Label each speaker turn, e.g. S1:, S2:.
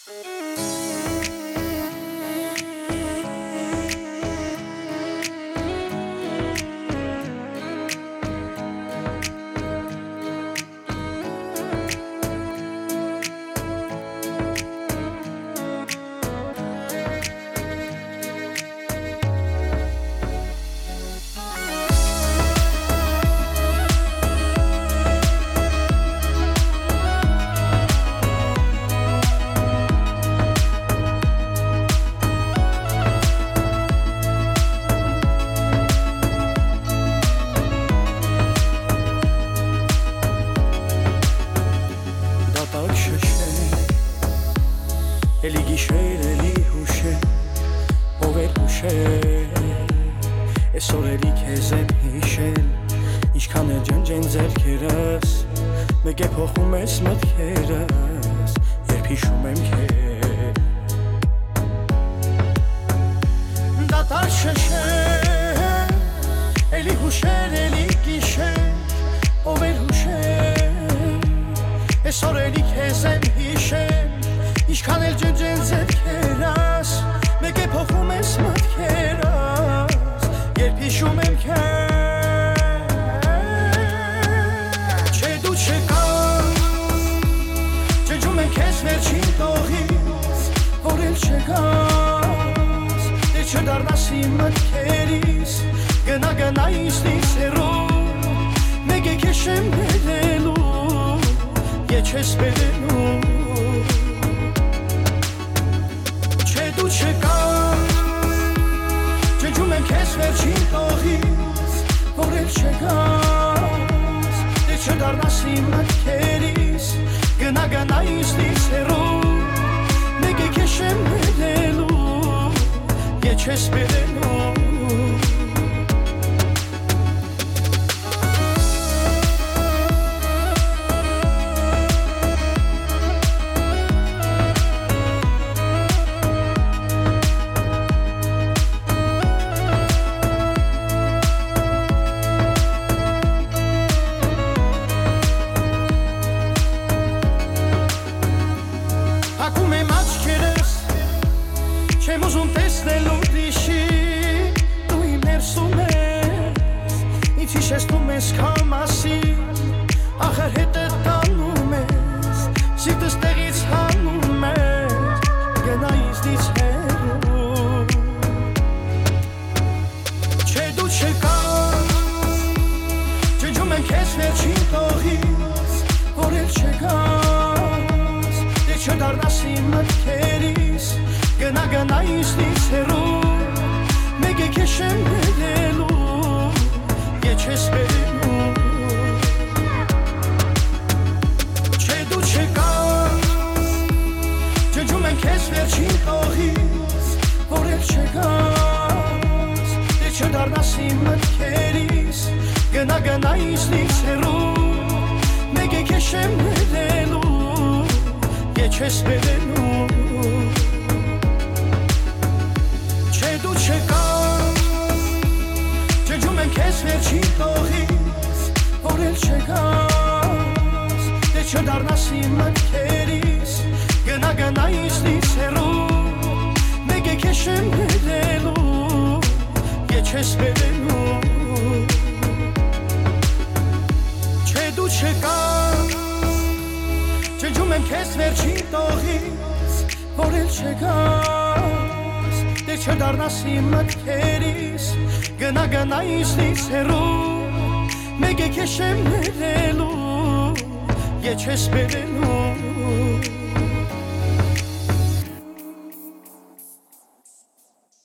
S1: Էլի գիշեր, էլի հուշեր, ով էր հուշեր, այսօր էլի քեզ եմ հիշել, ինչքան էլ ջնջեն ձեռքերս, մեկ է փոխում ես մտքերս, երբ հիշում եմ քեզ, դատարկ շշեր, էլի հուշեր, էլի գիշեր, ով էր հուշեր, այսօր էլի քեզ եմ հիշել, ինչքան էլ ջնջեն ձեռքերս, մեկ է փոխում ես մտքերս, երբ հիշում եմ քեզ, չէ դու չեկաս, ջնջում եմ քեզ վերջին տողից, որ էլ չեկաս, դե չդառնաս իմ մտքերից, գնա ինձնից հեռու, մեկ է քեզ չեմ բերելու, ետ չես բերելու, դու չեկաս, ջնջում եմ քեզ վերջին տողից, որ էլ չեկաս, դե չդառնաս իմ մտքերից, գնա ինձնից հեռու, մեկ է քեզ չեմ բերելու, ետ չես բերելու, չեմ ուզում տեսնել ուրիշի, դու իմ ներսում ես, ինձ հիշեցնում ես քամասին, ախր հետդ տանում ես, սիրտս տեղից հանում ես, գնա ինձնից հեռու, չէ դու չեկաս, ջնջում եմ քեզ վերջին տողից, որ էլ չեկաս, դե չդառնաս իմ մտքերից, գնա ինձնից հեռու, մեկ է քեզ չեմ բերելու, ետ չես բերելու, չէ դու չեկաս, ջնջում եմ քեզ վերջին տողից, որ էլ չեկաս, դե չդառնաս իմ մտքերից, գնա ինձնից հեռու, մեկ է քեզ չեմ բերելու, ետ չես բերելու, դու չեկաս, ջնջում եմ քեզ վերջին տողից, որ էլ չեկաս, դե չդառնաս իմ մտքերից, գնա ինձնից հեռու, մեկ է քեզ չեմ բերելու, ետ չես բերելու, չէ դու չեկաս, ջնջում եմ քեզ վերջին տողից, որ էլ չեկաս, դե չդառնաս իմ մտքերից, գնա ինձնից հեռու, մեկ է քեզ չեմ բերելու, ետ չես բերելու,